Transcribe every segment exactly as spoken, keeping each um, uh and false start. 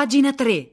Pagina tre.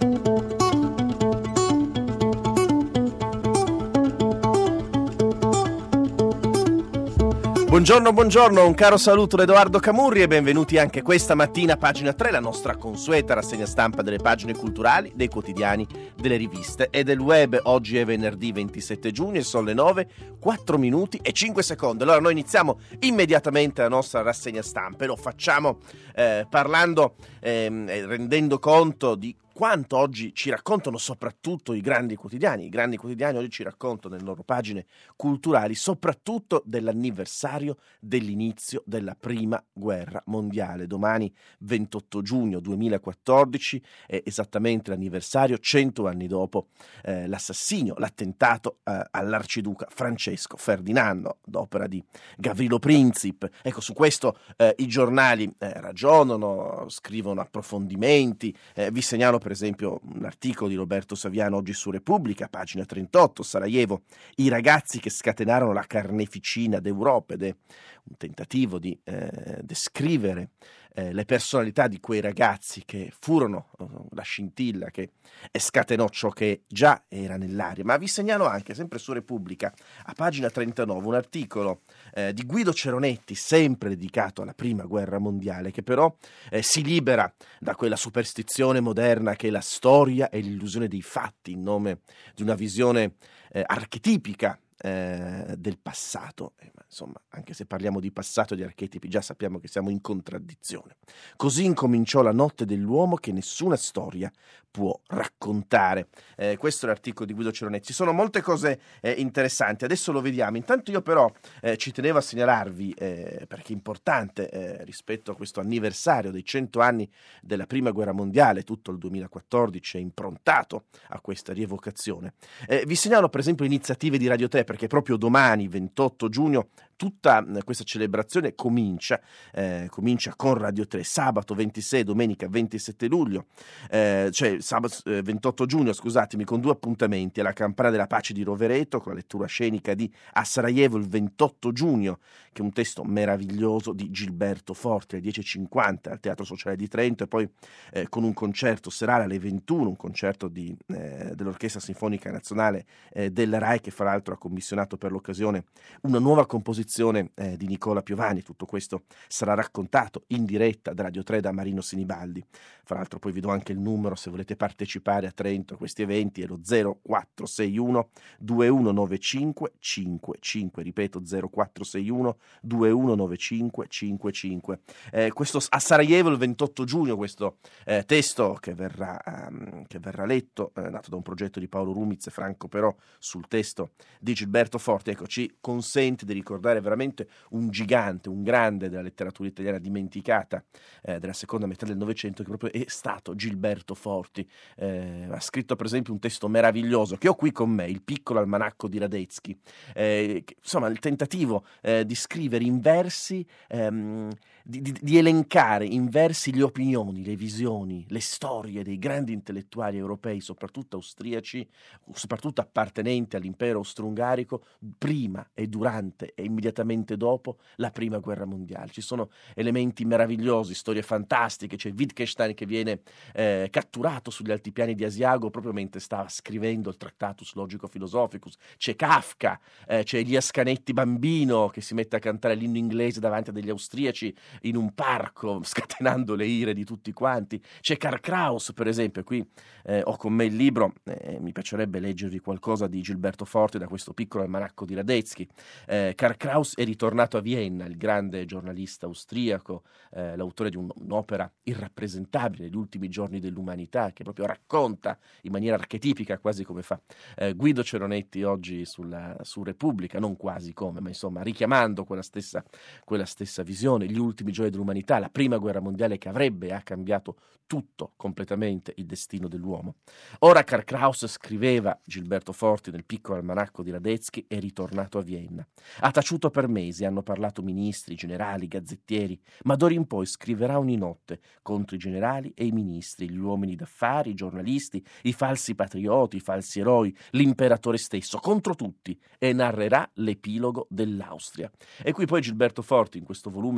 Buongiorno, buongiorno, un caro saluto da Edoardo Camurri e benvenuti anche questa mattina a Pagina tre, la nostra consueta rassegna stampa delle pagine culturali, dei quotidiani, delle riviste e del web. Oggi è venerdì ventisette giugno e sono le nove, quattro minuti e cinque secondi. Allora noi iniziamo immediatamente la nostra rassegna stampa e lo facciamo eh, parlando, ehm, rendendo conto di quanto oggi ci raccontano soprattutto i grandi quotidiani. I grandi quotidiani oggi ci raccontano nelle loro pagine culturali soprattutto dell'anniversario dell'inizio della Prima Guerra Mondiale. Domani ventotto giugno duemilaquattordici è esattamente l'anniversario, cento anni dopo eh, l'assassinio, l'attentato eh, all'arciduca Francesco Ferdinando, d'opera di Gavrilo Princip. Ecco, su questo eh, i giornali eh, ragionano, scrivono approfondimenti. Eh, vi segnalo per esempio un articolo di Roberto Saviano oggi su Repubblica, pagina trentotto, Sarajevo, i ragazzi che scatenarono la carneficina d'Europa, ed è un tentativo di eh, descrivere eh, le personalità di quei ragazzi che furono uh, la scintilla che scatenò ciò che già era nell'aria. Ma vi segnalo anche, sempre su Repubblica, a pagina trentanove, un articolo eh, di Guido Ceronetti, sempre dedicato alla Prima Guerra Mondiale, che però eh, si libera da quella superstizione moderna che è la storia e l'illusione dei fatti in nome di una visione eh, archetipica Eh, del passato. Eh, ma insomma, anche se parliamo di passato e di archetipi, già sappiamo che siamo in contraddizione. Così incominciò la notte dell'uomo che nessuna storia può raccontare. Eh, questo è l'articolo di Guido Ceronetti. Ci sono molte cose eh, interessanti, adesso lo vediamo. Intanto io però eh, ci tenevo a segnalarvi, eh, perché è importante eh, rispetto a questo anniversario dei cento anni della Prima Guerra Mondiale, tutto il duemilaquattordici è improntato a questa rievocazione. Eh, vi segnalo per esempio iniziative di Radio tre, perché proprio domani, ventotto giugno, tutta questa celebrazione comincia, eh, comincia con Radio tre, sabato ventisei, domenica ventisette luglio, eh, cioè sabato, eh, ventotto giugno, scusatemi, con due appuntamenti: alla Campana della Pace di Rovereto, con la lettura scenica di A Sarajevo il ventotto giugno, che è un testo meraviglioso di Gilberto Forti, alle dieci e cinquanta al Teatro Sociale di Trento, e poi eh, con un concerto serale alle ventuno, un concerto di, eh, dell'Orchestra Sinfonica Nazionale eh, della RAI, che fra l'altro ha commissionato per l'occasione una nuova composizione eh, di Nicola Piovani. Tutto questo sarà raccontato in diretta da Radio tre da Marino Sinibaldi. Fra l'altro poi vi do anche il numero se volete partecipare a Trento a questi eventi, è lo zero quattro sei uno due uno nove cinque cinque cinque, ripeto zero quattro sei uno due uno nove cinque cinque cinque. Eh, questo a Sarajevo il ventotto giugno, questo eh, testo che verrà, um, che verrà letto, eh, nato da un progetto di Paolo Rumiz e Franco Però sul testo di Gilberto Forti, ecco, ci consente di ricordare veramente un gigante, un grande della letteratura italiana dimenticata eh, della seconda metà del Novecento, che proprio è stato Gilberto Forti. Eh, ha scritto per esempio un testo meraviglioso che ho qui con me, Il piccolo almanacco di Radetzky, eh, che, insomma il tentativo eh, di scrivere in versi, ehm, di, di, di elencare in versi le opinioni, le visioni, le storie dei grandi intellettuali europei, soprattutto austriaci, soprattutto appartenenti all'impero austro-ungarico, prima e durante e immediatamente dopo la Prima Guerra Mondiale. Ci sono elementi meravigliosi, storie fantastiche. C'è Wittgenstein che viene eh, catturato sugli altipiani di Asiago proprio mentre stava scrivendo il Tractatus Logico-Philosophicus. C'è Kafka, eh, c'è Elias Canetti bambino che si mette a cantare l'inno inglese davanti a degli austriaci in un parco, scatenando le ire di tutti quanti. C'è Karl Kraus, per esempio. Qui eh, ho con me il libro, eh, mi piacerebbe leggervi qualcosa di Gilberto Forti da questo piccolo almanacco di Radetzky. Eh, Karl Kraus è ritornato a Vienna, il grande giornalista austriaco, eh, l'autore di un, un'opera irrappresentabile, Gli ultimi giorni dell'umanità, che proprio racconta in maniera archetipica, quasi come fa eh, Guido Ceronetti oggi sulla, su Repubblica, non quasi come, ma insomma richiamando quella stessa, quella stessa visione, gli ultimi giorni dell'umanità, la Prima Guerra Mondiale che avrebbe e ha cambiato tutto, completamente, il destino dell'uomo. Ora Karl Kraus, scriveva Gilberto Forti nel piccolo almanacco di Radetzky, è ritornato a Vienna. Ha taciuto per mesi, hanno parlato ministri, generali, gazzettieri, ma d'ora in poi scriverà ogni notte contro i generali e i ministri, gli uomini d'affari, i giornalisti, i falsi patrioti, i falsi eroi, l'imperatore stesso, contro tutti, e narrerà l'epilogo dell'Austria. E qui poi Gilberto Forti in questo volume mette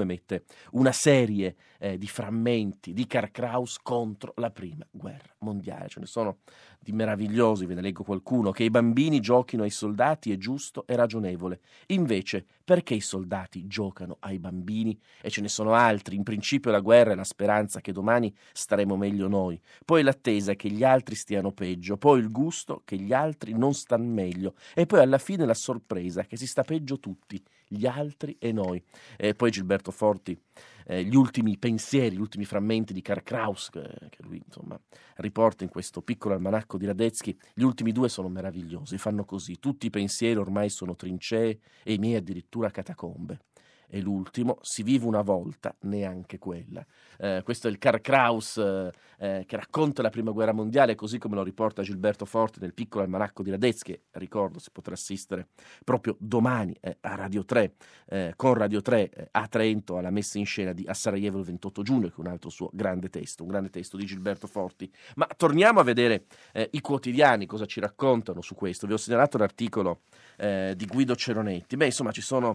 una serie eh, di frammenti di Karl Kraus contro la prima guerra mondiale. Ce ne sono di meravigliosi, ve ne leggo qualcuno: che i bambini giochino ai soldati è giusto e ragionevole, invece perché i soldati giocano ai bambini? E ce ne sono altri: in principio la guerra è la speranza che domani staremo meglio noi, poi l'attesa che gli altri stiano peggio, poi il gusto che gli altri non stanno meglio, e poi alla fine la sorpresa che si sta peggio tutti, gli altri e noi. E poi Gilberto Forti, eh, gli ultimi pensieri, gli ultimi frammenti di Karl Kraus, che, che lui insomma riporta in questo piccolo almanacco di Radetzky. Gli ultimi due sono meravigliosi, fanno così: tutti i pensieri ormai sono trincee e i miei addirittura catacombe. E l'ultimo: si vive una volta, neanche quella. Eh, questo è il Karl Kraus eh, eh, che racconta la prima guerra mondiale, così come lo riporta Gilberto Forti nel piccolo almanacco di Radetzky. Ricordo, si potrà assistere proprio domani eh, a Radio tre, eh, con Radio tre eh, a Trento, alla messa in scena di A Sarajevo il ventotto giugno, che è un altro suo grande testo, un grande testo di Gilberto Forti. Ma torniamo a vedere eh, i quotidiani, cosa ci raccontano su questo. Vi ho segnalato l'articolo eh, di Guido Ceronetti. Beh, insomma, ci sono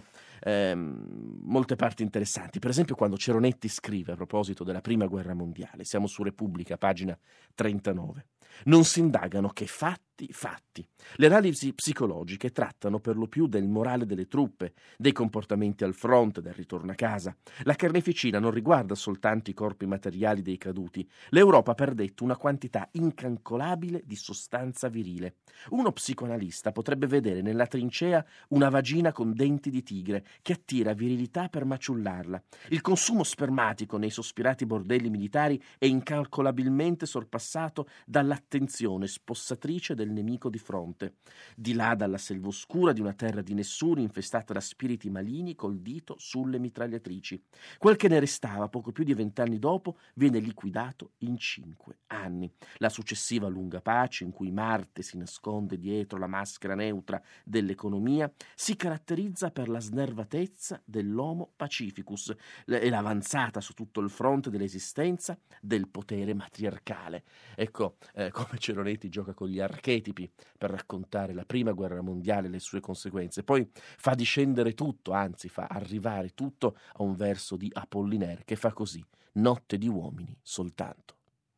Ehm, molte parti interessanti. Per esempio, quando Ceronetti scrive a proposito della prima guerra mondiale, siamo su Repubblica, pagina trentanove: non si indagano che fatti, fatti. Le analisi psicologiche trattano per lo più del morale delle truppe, dei comportamenti al fronte, del ritorno a casa. La carneficina non riguarda soltanto i corpi materiali dei caduti. L'Europa ha perdetto una quantità incalcolabile di sostanza virile. Uno psicoanalista potrebbe vedere nella trincea una vagina con denti di tigre che attira virilità per maciullarla. Il consumo spermatico nei sospirati bordelli militari è incalcolabilmente sorpassato dall'attenzione spossatrice del nemico di fronte. Di là, dalla selva oscura di una terra di nessuno infestata da spiriti maligni col dito sulle mitragliatrici. Quel che ne restava poco più di vent'anni dopo viene liquidato in cinque anni. La successiva lunga pace, in cui Marte si nasconde dietro la maschera neutra dell'economia, si caratterizza per la snervatezza dell'homo pacificus e l'avanzata su tutto il fronte dell'esistenza del potere matriarcale. Ecco eh, come Ceronetti gioca con gli archetipi per raccontare la prima guerra mondiale e le sue conseguenze. Poi fa discendere tutto, anzi fa arrivare tutto a un verso di Apollinaire che fa così: notte di uomini soltanto.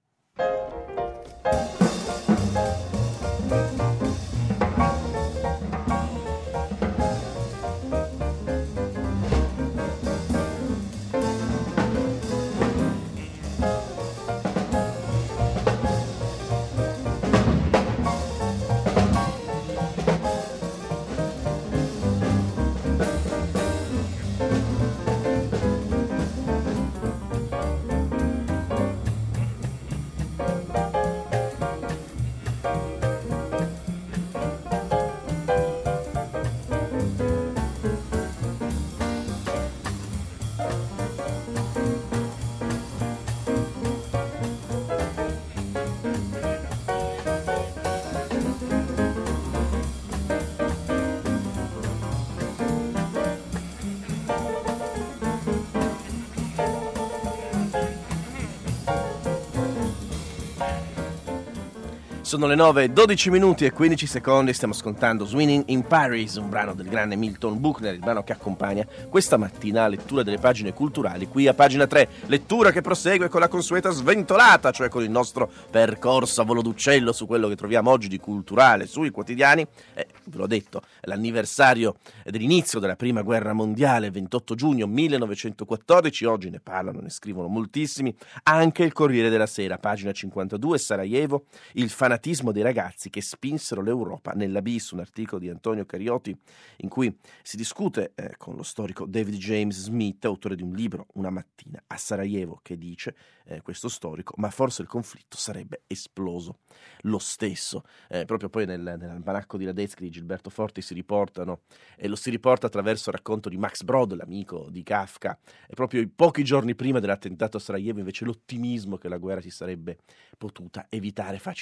Sono le nove e dodici minuti e quindici secondi, stiamo ascoltando Swinging in Paris, un brano del grande Milton Buchner, il brano che accompagna questa mattina la lettura delle pagine culturali qui a pagina tre, lettura che prosegue con la consueta sventolata, cioè con il nostro percorso a volo d'uccello su quello che troviamo oggi di culturale sui quotidiani. Eh, ve l'ho detto, è l'anniversario dell'inizio della prima guerra mondiale, ventotto giugno millenovecentoquattordici, oggi ne parlano, ne scrivono moltissimi, anche il Corriere della Sera, pagina cinquantadue, Sarajevo, il fanatismo dei ragazzi che spinsero l'Europa nell'abisso, un articolo di Antonio Cariotti in cui si discute eh, con lo storico David James Smith, autore di un libro, Una mattina a Sarajevo, che dice, eh, questo storico, ma forse il conflitto sarebbe esploso lo stesso. Eh, proprio poi nel, nell'almanacco di Radetzky di Gilberto Forti si riportano, e lo si riporta attraverso il racconto di Max Brod, l'amico di Kafka, e proprio i pochi giorni prima dell'attentato a Sarajevo invece l'ottimismo che la guerra si sarebbe potuta evitare facilmente.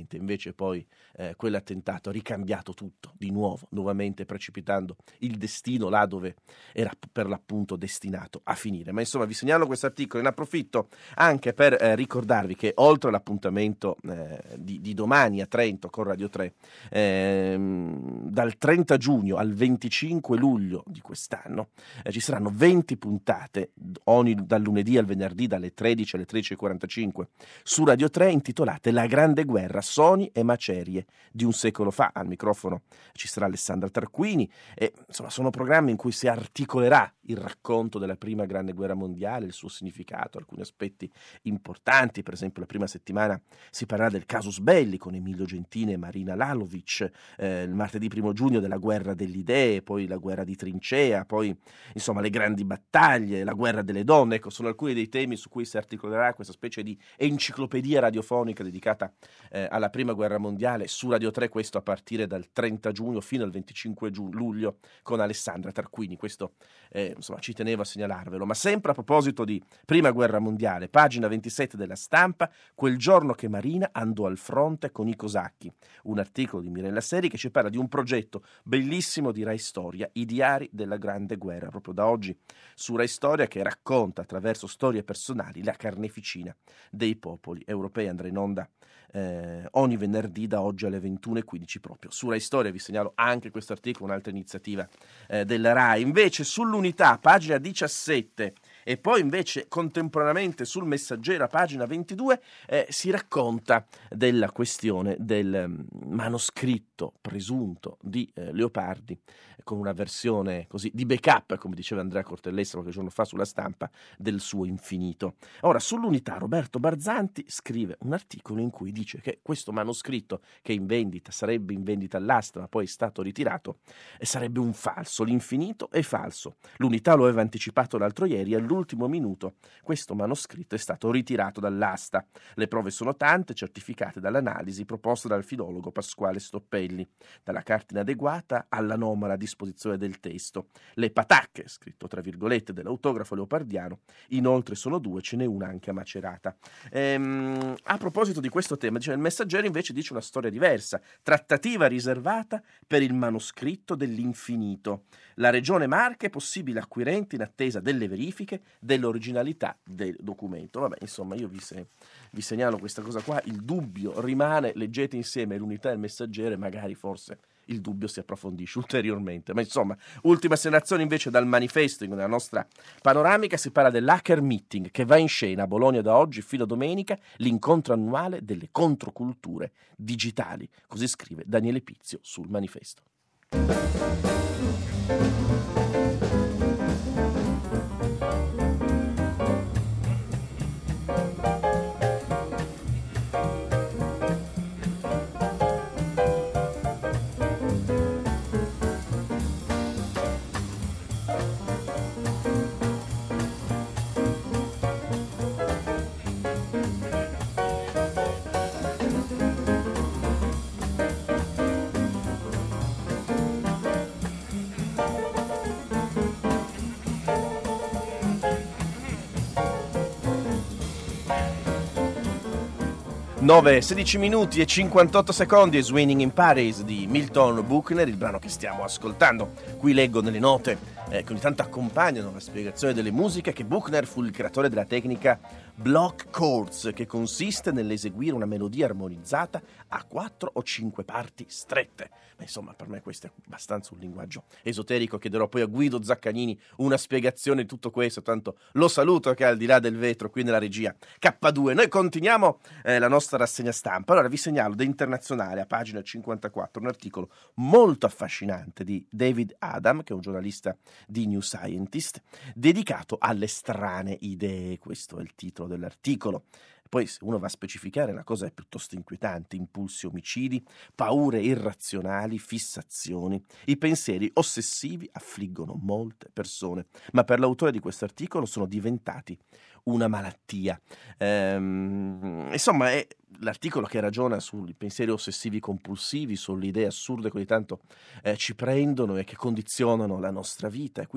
Ovviamente invece poi eh, quell'attentato ha ricambiato tutto di nuovo, nuovamente precipitando il destino là dove era per l'appunto destinato a finire. Ma insomma vi segnalo questo articolo, ne approfitto anche per eh, ricordarvi che oltre all'appuntamento eh, di, di domani a Trento con Radio tre, ehm, dal trenta giugno al venticinque luglio di quest'anno eh, ci saranno venti puntate ogni, dal lunedì al venerdì dalle tredici alle tredici e quarantacinque su Radio tre intitolate La Grande Guerra, sogni e macerie di un secolo fa. Al microfono ci sarà Alessandra Tarquini e insomma sono programmi in cui si articolerà il racconto della prima grande guerra mondiale, il suo significato, alcuni aspetti importanti. Per esempio la prima settimana si parlerà del casus belli con Emilio Gentile e Marina Lalovic, eh, il martedì primo giugno della guerra delle idee, poi la guerra di trincea, poi insomma le grandi battaglie, la guerra delle donne. Ecco, sono alcuni dei temi su cui si articolerà questa specie di enciclopedia radiofonica dedicata eh, alla prima guerra mondiale su Radio tre, questo a partire dal trenta giugno fino al venticinque giu- luglio con Alessandra Tarquini. Questo eh, insomma ci tenevo a segnalarvelo. Ma sempre a proposito di prima guerra mondiale, pagina ventisette della Stampa, quel giorno che Marina andò al fronte con i cosacchi, un articolo di Mirella Seri che ci parla di un progetto bellissimo di Rai Storia, i diari della grande guerra, proprio da oggi su Rai Storia, che racconta attraverso storie personali la carneficina dei popoli europei. Andrà in onda eh, ogni venerdì da oggi alle ventuno e quindici proprio su Rai Storia. Vi segnalo anche questo articolo, un'altra iniziativa eh, della Rai. Invece sull'Unità, pagina diciassette, e poi invece contemporaneamente sul Messaggero, a pagina ventidue, eh, si racconta della questione del um, manoscritto presunto di eh, Leopardi, eh, con una versione così di backup, come diceva Andrea Cortellessa qualche giorno fa sulla Stampa, del suo Infinito. Ora, sull'Unità Roberto Barzanti scrive un articolo in cui dice che questo manoscritto, che è in vendita, sarebbe in vendita all'asta ma poi è stato ritirato, eh, sarebbe un falso. L'Infinito è falso. L'Unità lo aveva anticipato l'altro ieri, all'ultimo minuto questo manoscritto è stato ritirato dall'asta. Le prove sono tante, certificate dall'analisi proposta dal filologo Pasquale Stoppelli, dalla carta inadeguata all'anomala disposizione del testo. Le patacche, scritto tra virgolette, dell'autografo leopardiano, inoltre sono due, ce n'è una anche a Macerata. Ehm, a proposito di questo tema, dice, il Messaggero invece dice una storia diversa, trattativa riservata per il manoscritto dell'Infinito. La Regione Marche è possibile acquirente in attesa delle verifiche dell'originalità del documento. Vabbè, insomma, io vi, se, vi segnalo questa cosa qua, il dubbio rimane, leggete insieme l'Unità e il Messaggero e magari forse il dubbio si approfondisce ulteriormente. Ma insomma, ultima segnalazione invece dal Manifesto, nella nostra panoramica si parla dell'Hacker Meeting che va in scena a Bologna da oggi fino a domenica, l'incontro annuale delle controculture digitali. Così scrive Daniele Pizio sul Manifesto. nove, sedici minuti e cinquantotto secondi e Swinging in Paris di Milton Buchner, il brano che stiamo ascoltando. Qui leggo nelle note eh, che ogni tanto accompagnano la spiegazione delle musiche che Buchner fu il creatore della tecnica block chords, che consiste nell'eseguire una melodia armonizzata a quattro o cinque parti strette. Ma insomma, per me questo è abbastanza un linguaggio esoterico. Chiederò poi a Guido Zaccagnini una spiegazione di tutto questo, tanto lo saluto che è al di là del vetro qui nella regia K due. Noi continuiamo eh, la nostra rassegna stampa. Allora vi segnalo da Internazionale a pagina cinquantaquattro un articolo molto affascinante di David Adam, che è un giornalista di New Scientist, dedicato alle strane idee. Questo è il titolo dell'articolo. Poi se uno va a specificare la cosa è piuttosto inquietante: impulsi omicidi, paure irrazionali, fissazioni. I pensieri ossessivi affliggono molte persone, ma per l'autore di questo articolo sono diventati una malattia. Ehm, insomma, è l'articolo che ragiona sui pensieri ossessivi compulsivi, sulle idee assurde che ogni tanto eh, ci prendono e che condizionano la nostra vita, e quindi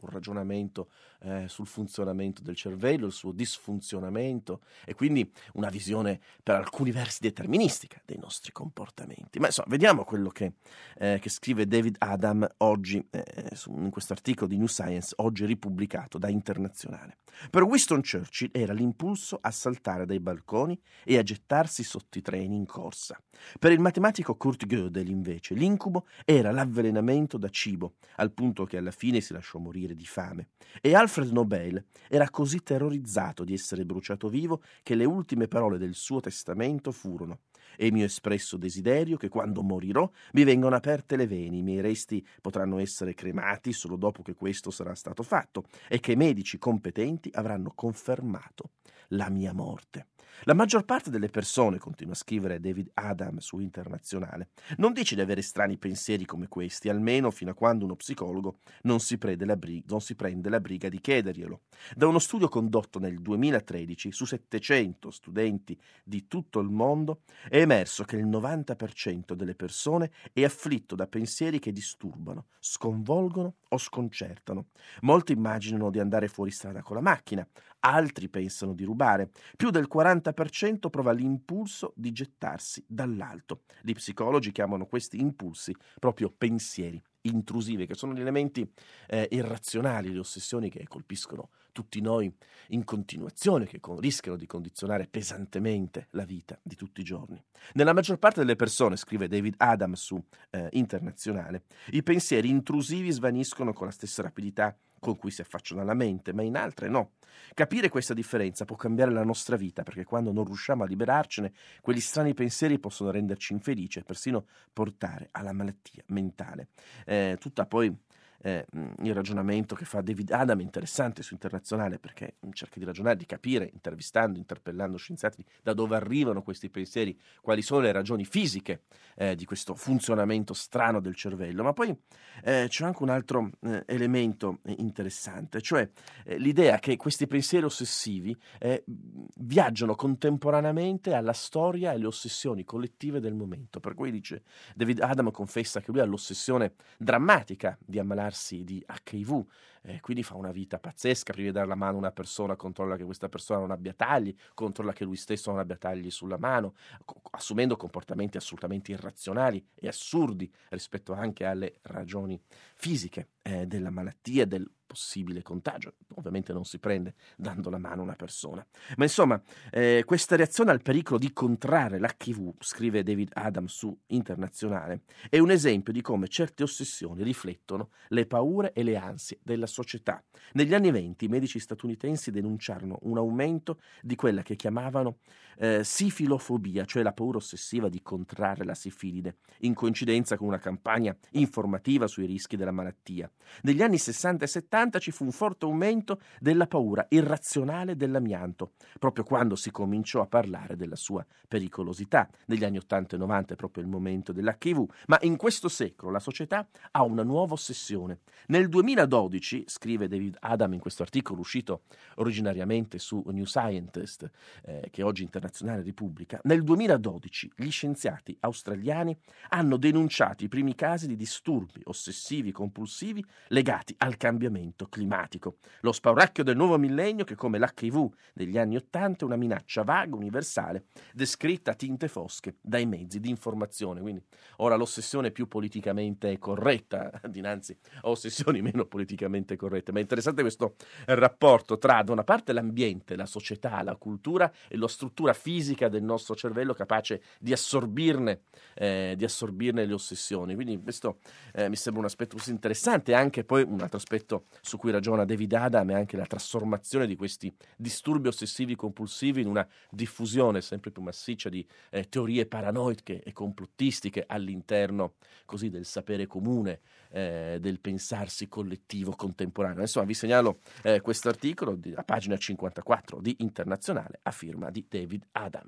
un ragionamento eh, sul funzionamento del cervello, il suo disfunzionamento, e quindi una visione per alcuni versi deterministica dei nostri comportamenti. Ma insomma, vediamo quello che, eh, che scrive David Adam oggi eh, su, in questo articolo di New Science, oggi ripubblicato da Internazionale. Per Winston Churchill era l'impulso a saltare dai balconi e a gettarsi sotto i treni in corsa. Per il matematico Kurt Gödel, invece, l'incubo era l'avvelenamento da cibo, al punto che alla fine si lasciò morire di fame. E Alfred Nobel era così terrorizzato di essere bruciato vivo che le ultime parole del suo testamento furono: «È mio espresso desiderio che quando morirò mi vengano aperte le vene, i miei resti potranno essere cremati solo dopo che questo sarà stato fatto e che i medici competenti avranno confermato la mia morte». La maggior parte delle persone, continua a scrivere David Adam su Internazionale, non dice di avere strani pensieri come questi, almeno fino a quando uno psicologo non si prende la, brig- non si prende la briga di chiederglielo. Da uno studio condotto nel duemilatredici su settecento studenti di tutto il mondo è emerso che il novanta per cento delle persone è afflitto da pensieri che disturbano, sconvolgono o sconcertano. Molti immaginano di andare fuori strada con la macchina, altri pensano di rubare, più del quaranta per cento prova l'impulso di gettarsi dall'alto. Gli psicologi chiamano questi impulsi proprio pensieri intrusivi, che sono gli elementi eh, irrazionali, le ossessioni che colpiscono tutti noi in continuazione, che con, rischiano di condizionare pesantemente la vita di tutti i giorni. Nella maggior parte delle persone, scrive David Adam su eh, Internazionale, i pensieri intrusivi svaniscono con la stessa rapidità con cui si affacciano alla mente, ma in altre no. Capire questa differenza può cambiare la nostra vita, perché quando non riusciamo a liberarcene, quegli strani pensieri possono renderci infelici e persino portare alla malattia mentale. Eh, tutta poi eh, il ragionamento che fa David Adam è interessante su Internazionale, perché cerca di ragionare, di capire, intervistando, interpellando scienziati, da dove arrivano questi pensieri, quali sono le ragioni fisiche eh, di questo funzionamento strano del cervello. Ma poi eh, c'è anche un altro eh, elemento interessante, cioè eh, l'idea che questi pensieri ossessivi eh, viaggiano contemporaneamente alla storia e alle ossessioni collettive del momento. Per cui dice, David Adam confessa che lui ha l'ossessione drammatica di ammalarsi di acca i vu, eh, quindi fa una vita pazzesca, prima di dare la mano a una persona controlla che questa persona non abbia tagli, controlla che lui stesso non abbia tagli sulla mano, co- assumendo comportamenti assolutamente irrazionali e assurdi rispetto anche alle ragioni fisiche eh, della malattia, del possibile contagio. Ovviamente non si prende dando la mano a una persona. Ma insomma, eh, questa reazione al pericolo di contrarre l'acca i vu, scrive David Adam su Internazionale, è un esempio di come certe ossessioni riflettono le paure e le ansie della società. Negli anni venti i medici statunitensi denunciarono un aumento di quella che chiamavano eh, sifilofobia, cioè la paura ossessiva di contrarre la sifilide, in coincidenza con una campagna informativa sui rischi della malattia. Negli anni sessanta e settanta ci fu un forte aumento della paura irrazionale dell'amianto, proprio quando si cominciò a parlare della sua pericolosità. Negli anni ottanta e novanta è proprio il momento dell'acca i vu, ma in questo secolo la società ha una nuova ossessione. Nel duemiladodici, scrive David Adam in questo articolo uscito originariamente su New Scientist, eh, che oggi Internazionale ripubblica, nel duemiladodici gli scienziati australiani hanno denunciato i primi casi di disturbi ossessivi compulsivi legati al cambiamento climatico. Lo spauracchio del nuovo millennio che, come l'acca i vu degli anni ottanta, è una minaccia vaga, universale, descritta a tinte fosche dai mezzi di informazione. Quindi ora l'ossessione più politicamente corretta dinanzi a ossessioni meno politicamente corrette. Ma è interessante questo rapporto tra, da una parte, l'ambiente, la società, la cultura e la struttura fisica del nostro cervello capace di assorbirne, eh, di assorbirne le ossessioni. Quindi questo eh, mi sembra un aspetto così interessante. Anche poi un altro aspetto su cui ragiona David Adam è anche la trasformazione di questi disturbi ossessivi compulsivi in una diffusione sempre più massiccia di eh, teorie paranoiche e complottistiche all'interno così del sapere comune, eh, del pensarsi collettivo contemporaneo. Insomma, vi segnalo eh, questo articolo di, a pagina cinquantaquattro di Internazionale a firma di David Adam.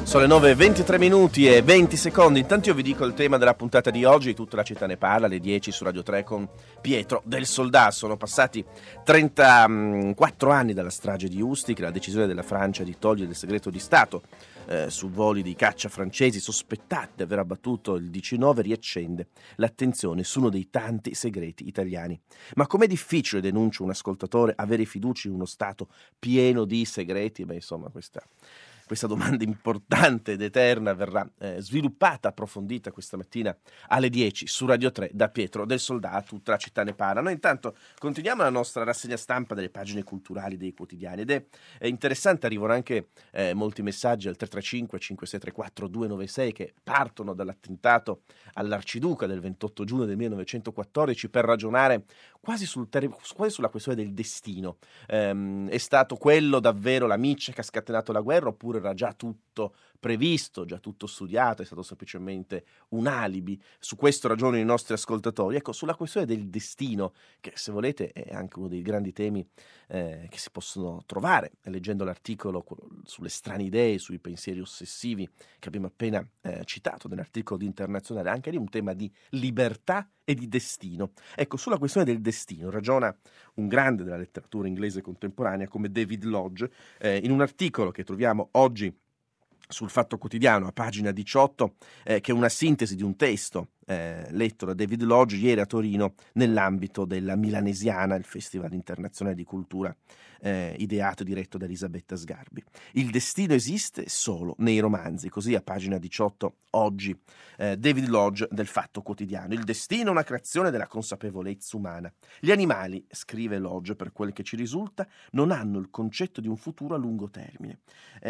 Sono le nove e ventitré minuti e venti secondi. Intanto io vi dico il tema della puntata di oggi. Tutta la città ne parla, alle dieci su Radio tre con Pietro del Soldà. Sono passati trentaquattro anni dalla strage di Ustica, la decisione della Francia di togliere il segreto di Stato eh, su voli di caccia francesi sospettati di aver abbattuto il diciannove riaccende l'attenzione su uno dei tanti segreti italiani. Ma com'è difficile, denuncia un ascoltatore, avere fiducia in uno Stato pieno di segreti? Beh, insomma, questa... Questa domanda importante ed eterna verrà eh, sviluppata, approfondita questa mattina alle dieci su Radio tre da Pietro del Soldà. Tutta la città ne parla. Noi intanto continuiamo la nostra rassegna stampa delle pagine culturali dei quotidiani ed è, è interessante, arrivano anche eh, molti messaggi al tre tre cinque cinque sei tre quattro due nove sei che partono dall'attentato all'Arciduca del ventotto giugno del millenovecentoquattordici per ragionare quasi, sul ter- quasi sulla questione del destino. Ehm, è stato quello davvero la miccia che ha scatenato la guerra, oppure era già tutto previsto, già tutto studiato, è stato semplicemente un alibi? Su questo ragionano i nostri ascoltatori. Ecco, sulla questione del destino, che se volete è anche uno dei grandi temi eh, che si possono trovare leggendo l'articolo sulle strane idee, sui pensieri ossessivi che abbiamo appena eh, citato nell'articolo di Internazionale, anche lì un tema di libertà e di destino. Ecco, sulla questione del destino ragiona un grande della letteratura inglese contemporanea come David Lodge eh, in un articolo che troviamo oggi sul Fatto Quotidiano a pagina diciotto, eh, che è una sintesi di un testo eh, letto da David Lodge ieri a Torino nell'ambito della Milanesiana, il Festival internazionale di cultura eh, ideato e diretto da Elisabetta Sgarbi. Il destino esiste solo nei romanzi, così a pagina diciotto oggi eh, David Lodge del Fatto Quotidiano. Il destino è una creazione della consapevolezza umana. Gli animali, scrive Lodge, per quel che ci risulta, non hanno il concetto di un futuro a lungo termine.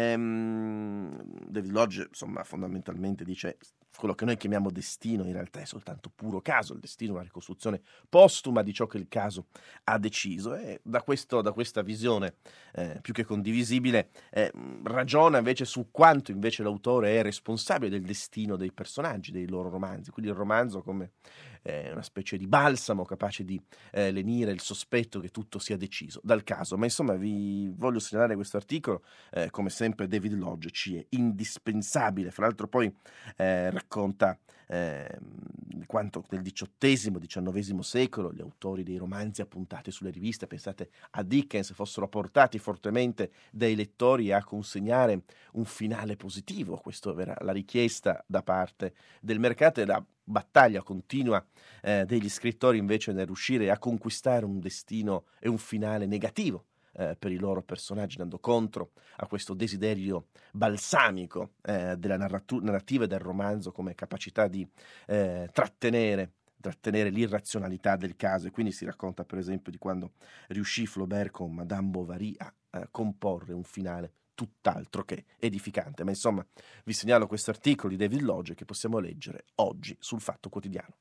Ehm, David Lodge, insomma, fondamentalmente dice quello che noi chiamiamo destino in realtà è soltanto puro caso. Il destino è una ricostruzione postuma di ciò che il caso ha deciso, e da, questo, da questa visione eh, più che condivisibile eh, ragiona invece su quanto invece l'autore è responsabile del destino dei personaggi, dei loro romanzi. Quindi il romanzo come eh, una specie di balsamo capace di eh, lenire il sospetto che tutto sia deciso dal caso. Ma insomma vi voglio segnalare questo articolo, eh, come sempre David Lodge ci è indispensabile. Fra l'altro poi eh, racconta eh, quanto nel diciottesimo diciannovesimo secolo gli autori dei romanzi appuntati sulle riviste, pensate a Dickens, fossero portati fortemente dai lettori a consegnare un finale positivo. Questa era la richiesta da parte del mercato e la battaglia continua eh, degli scrittori invece nel riuscire a conquistare un destino e un finale negativo Eh, per i loro personaggi, dando contro a questo desiderio balsamico eh, della narratu- narrativa e del romanzo come capacità di eh, trattenere trattenere l'irrazionalità del caso. E quindi si racconta per esempio di quando riuscì Flaubert con Madame Bovary a eh, comporre un finale tutt'altro che edificante. Ma insomma vi segnalo questo articolo di David Lodge che possiamo leggere oggi sul Fatto Quotidiano.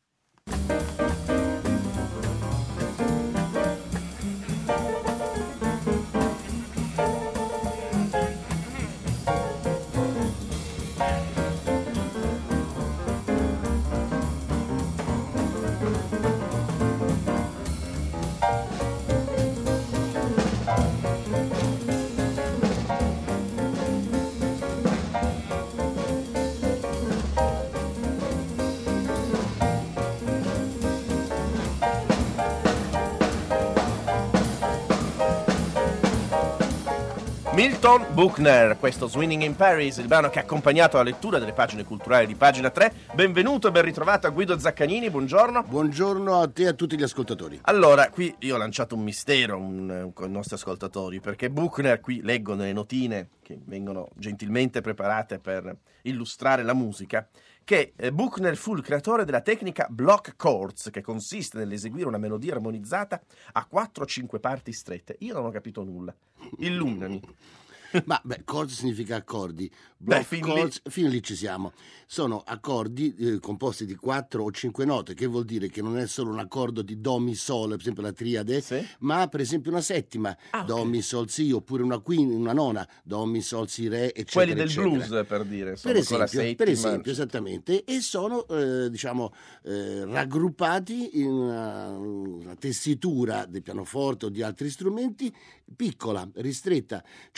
Milton Buchner, questo Swinging in Paris, il brano che ha accompagnato la lettura delle pagine culturali di Pagina tre. Benvenuto e ben ritrovato a Guido Zaccagnini, buongiorno. Buongiorno a te e a tutti gli ascoltatori. Allora, qui io ho lanciato un mistero un, con i nostri ascoltatori, perché Buchner, qui leggo nelle notine che vengono gentilmente preparate per illustrare la musica, che eh, Buchner fu il creatore della tecnica block chords, che consiste nell'eseguire una melodia armonizzata a quattro o cinque parti strette. Io non ho capito nulla. Illuminami. Ma beh, chords significa accordi. Block Beh, fin chords, lì... fin lì ci siamo. Sono accordi eh, composti di quattro o cinque note, che vuol dire che non è solo un accordo di do, mi, sol, per esempio la triade, sì, ma per esempio una settima, ah, do, okay, mi, sol, si, oppure una quinta, una nona, do, mi, sol, si, re, eccetera. Quelli del eccetera. blues, per dire. Per esempio, settima, per esempio, esattamente, e sono eh, diciamo eh, raggruppati in una, una tessitura del pianoforte o di altri strumenti piccola, ristretta, cioè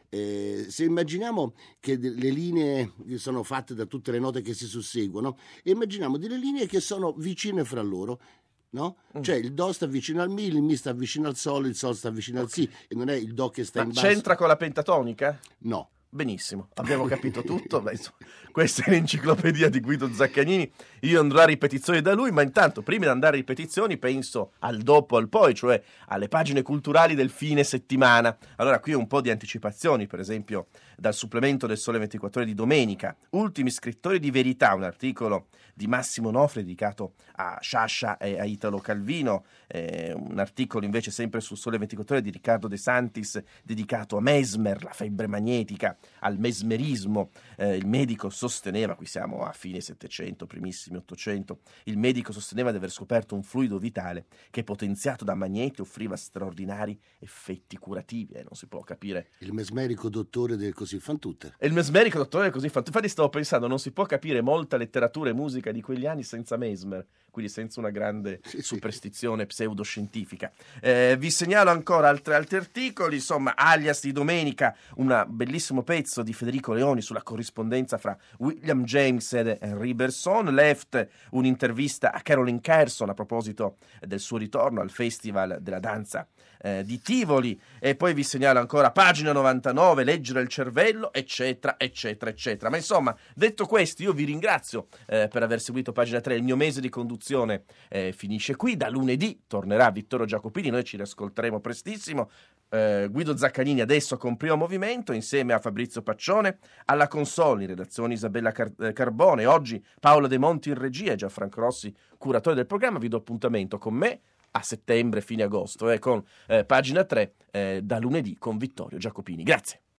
Eh, se immaginiamo che de- le linee sono fatte da tutte le note che si susseguono, e immaginiamo delle linee che sono vicine fra loro, no? Mm. Cioè il do sta vicino al mi, il mi sta vicino al sol, il sol sta vicino al si, e non è il do che sta Ma in basso. c'entra con la pentatonica? No. Benissimo, abbiamo capito tutto. Beh, insomma, questa è l'enciclopedia di Guido Zaccagnini. Io andrò a ripetizioni da lui, ma intanto, prima di andare a ripetizioni, penso al dopo, al poi, cioè alle pagine culturali del fine settimana. Allora, qui un po' di anticipazioni, per esempio dal supplemento del Sole ventiquattro Ore di domenica. Ultimi scrittori di verità, un articolo di Massimo Nofri dedicato a Sciascia e a Italo Calvino, eh, un articolo invece sempre sul Sole ventiquattro Ore di Riccardo De Santis dedicato a Mesmer, la febbre magnetica, al mesmerismo. Eh, il medico sosteneva, qui siamo a fine Settecento, primissimi Ottocento, il medico sosteneva di aver scoperto un fluido vitale che, potenziato da magneti, offriva straordinari effetti curativi. Eh, non si può capire. Il mesmerico dottore del così fan tutte. E il mesmerico dottore così fatto. Infatti stavo pensando, non si può capire molta letteratura e musica di quegli anni senza Mesmer, quindi senza una grande Sì, sì. superstizione pseudoscientifica. Eh, vi segnalo ancora altri, altri articoli, insomma, Alias di domenica, un bellissimo pezzo di Federico Leoni sulla corrispondenza fra William James ed Henri Bergson. Left, un'intervista a Caroline Carson a proposito del suo ritorno al Festival della danza eh, di Tivoli. E poi vi segnalo ancora pagina novantanove, Leggere il cervello, eccetera, eccetera, eccetera. Ma insomma, detto questo, io vi ringrazio eh, per aver seguito Pagina tre. Il mio mese di conduzione eh, finisce qui. Da lunedì tornerà Vittorio Giacopini, noi ci riascolteremo prestissimo. Eh, Guido Zaccagnini adesso con Primo Movimento insieme a Fabrizio Paccione, alla console in redazione Isabella Car- eh, Carbone, oggi Paolo De Monti in regia e Gianfranco Rossi curatore del programma. Vi do appuntamento con me a settembre, fine agosto, eh, con eh, Pagina tre eh, da lunedì con Vittorio Giacopini. Grazie.